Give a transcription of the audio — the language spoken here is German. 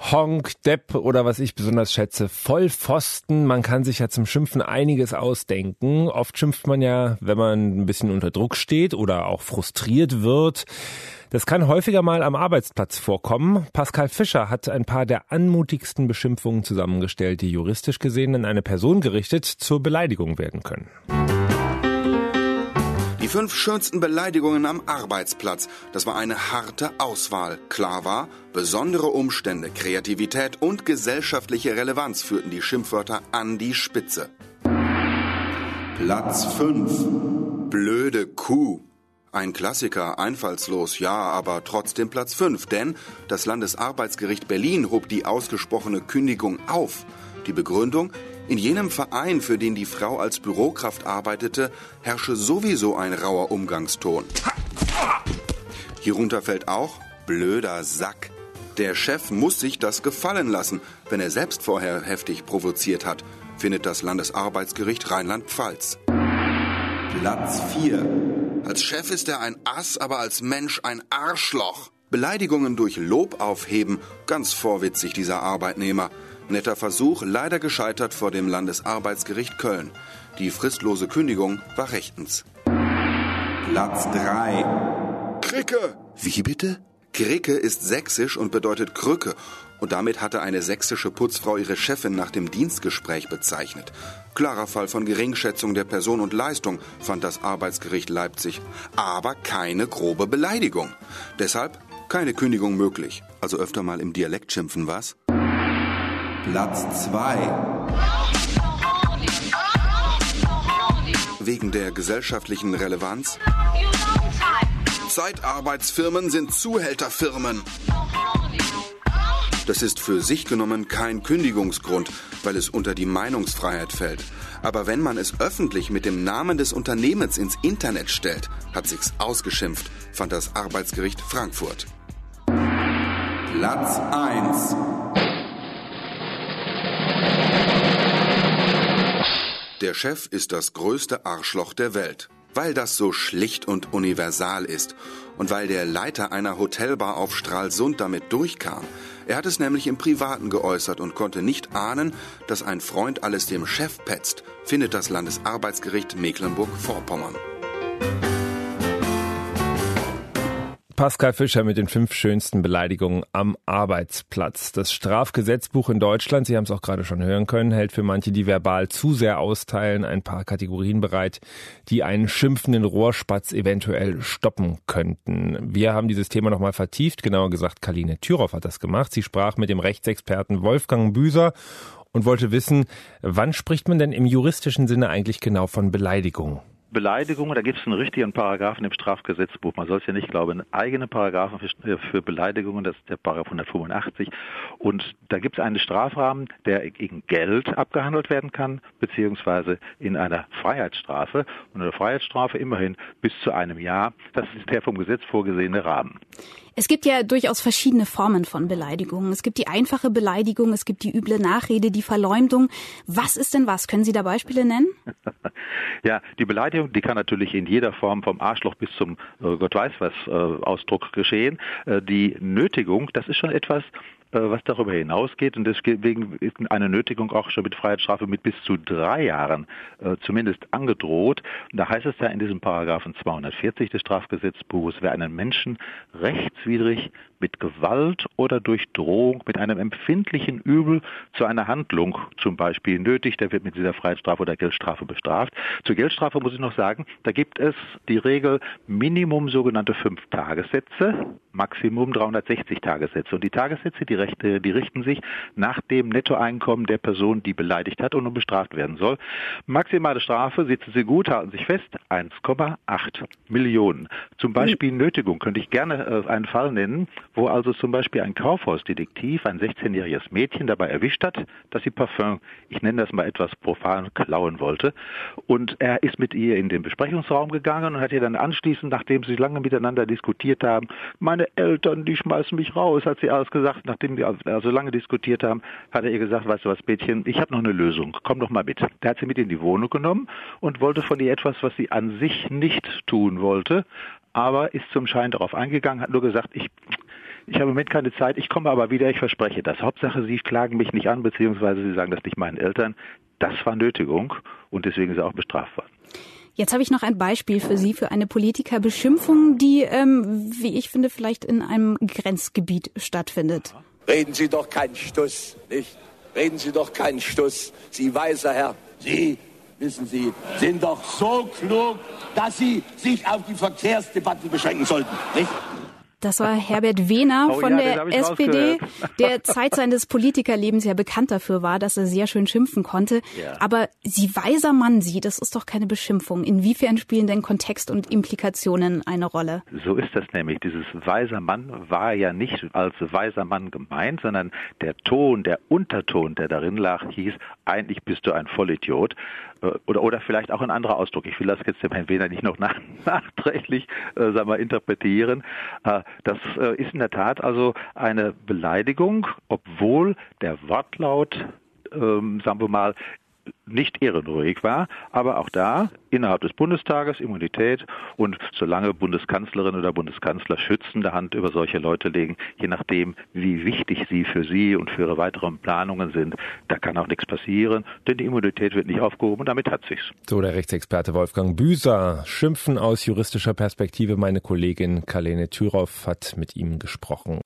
Honk, Depp oder was ich besonders schätze, Vollpfosten. Man kann sich ja zum Schimpfen einiges ausdenken. Oft schimpft man ja, wenn man ein bisschen unter Druck steht oder auch frustriert wird. Das kann häufiger mal am Arbeitsplatz vorkommen. Pascal Fischer hat ein paar der anmutigsten Beschimpfungen zusammengestellt, die juristisch gesehen an eine Person gerichtet zur Beleidigung werden können. Die 5 schönsten Beleidigungen am Arbeitsplatz. Das war eine harte Auswahl. Klar war, besondere Umstände, Kreativität und gesellschaftliche Relevanz führten die Schimpfwörter an die Spitze. Platz 5. Blöde Kuh. Ein Klassiker, einfallslos, ja, aber trotzdem Platz 5. Denn das Landesarbeitsgericht Berlin hob die ausgesprochene Kündigung auf. Die Begründung: In jenem Verein, für den die Frau als Bürokraft arbeitete, herrsche sowieso ein rauer Umgangston. Hierunter fällt auch blöder Sack. Der Chef muss sich das gefallen lassen, wenn er selbst vorher heftig provoziert hat, findet das Landesarbeitsgericht Rheinland-Pfalz. Platz 4. Als Chef ist er ein Ass, aber als Mensch ein Arschloch. Beleidigungen durch Lob aufheben, ganz vorwitzig dieser Arbeitnehmer. Netter Versuch, leider gescheitert vor dem Landesarbeitsgericht Köln. Die fristlose Kündigung war rechtens. Platz 3. Kricke. Wie bitte? Kricke ist sächsisch und bedeutet Krücke. Und damit hatte eine sächsische Putzfrau ihre Chefin nach dem Dienstgespräch bezeichnet. Klarer Fall von Geringschätzung der Person und Leistung, fand das Arbeitsgericht Leipzig. Aber keine grobe Beleidigung. Deshalb keine Kündigung möglich. Also öfter mal im Dialekt schimpfen, was? Platz 2. Wegen der gesellschaftlichen Relevanz. Zeitarbeitsfirmen sind Zuhälterfirmen. Das ist für sich genommen kein Kündigungsgrund, weil es unter die Meinungsfreiheit fällt. Aber wenn man es öffentlich mit dem Namen des Unternehmens ins Internet stellt, hat sich's ausgeschimpft, fand das Arbeitsgericht Frankfurt. Platz 1. Der Chef ist das größte Arschloch der Welt, weil das so schlicht und universal ist und weil der Leiter einer Hotelbar auf Stralsund damit durchkam. Er hat es nämlich im Privaten geäußert und konnte nicht ahnen, dass ein Freund alles dem Chef petzt, findet das Landesarbeitsgericht Mecklenburg-Vorpommern. Pascal Fischer mit den 5 schönsten Beleidigungen am Arbeitsplatz. Das Strafgesetzbuch in Deutschland, Sie haben es auch gerade schon hören können, hält für manche, die verbal zu sehr austeilen, ein paar Kategorien bereit, die einen schimpfenden Rohrspatz eventuell stoppen könnten. Wir haben dieses Thema nochmal vertieft, genauer gesagt Karline Thüroff hat das gemacht. Sie sprach mit dem Rechtsexperten Wolfgang Büser und wollte wissen, wann spricht man denn im juristischen Sinne eigentlich genau von Beleidigung? Beleidigungen, da gibt es einen richtigen Paragraphen im Strafgesetzbuch. Man soll es ja nicht glauben, einen eigenen Paragraphen für Beleidigungen, das ist der Paragraph 185. Und da gibt es einen Strafrahmen, der gegen Geld abgehandelt werden kann, beziehungsweise in einer Freiheitsstrafe. Und eine Freiheitsstrafe immerhin bis zu einem Jahr. Das ist der vom Gesetz vorgesehene Rahmen. Es gibt ja durchaus verschiedene Formen von Beleidigungen. Es gibt die einfache Beleidigung, es gibt die üble Nachrede, die Verleumdung. Was ist denn was? Können Sie da Beispiele nennen? Ja, die Beleidigung, die kann natürlich in jeder Form vom Arschloch bis zum Gott weiß was Ausdruck geschehen. Die Nötigung, das ist schon etwas, was darüber hinausgeht und deswegen ist eine Nötigung auch schon mit Freiheitsstrafe mit bis zu 3 Jahren zumindest angedroht. Und da heißt es ja in diesem Paragraphen 240 des Strafgesetzbuches, wer einen Menschen rechtswidrig mit Gewalt oder durch Drohung mit einem empfindlichen Übel zu einer Handlung zum Beispiel nötigt, der wird mit dieser Freiheitsstrafe oder Geldstrafe bestraft. Zur Geldstrafe muss ich noch sagen, da gibt es die Regel Minimum sogenannte 5 Tagessätze, Maximum 360 Tagessätze. Und die Tagessätze, die richten sich nach dem Nettoeinkommen der Person, die beleidigt hat und nun bestraft werden soll. Maximale Strafe, sitzen Sie gut, halten Sie fest, 1,8 Millionen. Zum Beispiel Nötigung könnte ich gerne einen Fall nennen, wo also zum Beispiel ein Kaufhausdetektiv ein 16-jähriges Mädchen dabei erwischt hat, dass sie Parfüm, ich nenne das mal etwas profan, klauen wollte. Und er ist mit ihr in den Besprechungsraum gegangen und hat ihr dann anschließend, nachdem sie lange miteinander diskutiert haben, meine Eltern, die schmeißen mich raus, hat sie alles gesagt. Nachdem wir also lange diskutiert haben, hat er ihr gesagt, weißt du was, Mädchen, ich habe noch eine Lösung, komm doch mal mit. Der hat sie mit in die Wohnung genommen und wollte von ihr etwas, was sie an sich nicht tun wollte, aber ist zum Schein darauf eingegangen, hat nur gesagt, Ich habe im Moment keine Zeit, ich komme aber wieder, ich verspreche das. Hauptsache, Sie klagen mich nicht an, beziehungsweise Sie sagen das nicht meinen Eltern. Das war Nötigung und deswegen ist er auch bestraft worden. Jetzt habe ich noch ein Beispiel für Sie, für eine Politikerbeschimpfung, die, wie ich finde, vielleicht in einem Grenzgebiet stattfindet. Reden Sie doch keinen Stuss, nicht? Reden Sie doch keinen Stuss. Sie weiser Herr, Sie, wissen Sie, sind doch so klug, dass Sie sich auf die Verkehrsdebatten beschränken sollten, nicht? Das war Herbert Wehner von der SPD, der Zeit seines Politikerlebens ja bekannt dafür war, dass er sehr schön schimpfen konnte. Ja. Aber Sie weiser Mann, Sie, das ist doch keine Beschimpfung. Inwiefern spielen denn Kontext und Implikationen eine Rolle? So ist das nämlich. Dieses weiser Mann war ja nicht als weiser Mann gemeint, sondern der Ton, der Unterton, der darin lag, hieß, eigentlich bist du ein Vollidiot. Oder vielleicht auch ein anderer Ausdruck. Ich will das jetzt dem Herrn Wehner nicht noch nachträglich interpretieren. Das ist in der Tat also eine Beleidigung, obwohl der Wortlaut, sagen wir mal, nicht ehrenruhig war, aber auch da innerhalb des Bundestages Immunität und solange Bundeskanzlerin oder Bundeskanzler schützende Hand über solche Leute legen, je nachdem, wie wichtig sie für sie und für ihre weiteren Planungen sind, da kann auch nichts passieren, denn die Immunität wird nicht aufgehoben und damit hat sich's. So der Rechtsexperte Wolfgang Büser. Schimpfen aus juristischer Perspektive. Meine Kollegin Karlene Thüroff hat mit ihm gesprochen.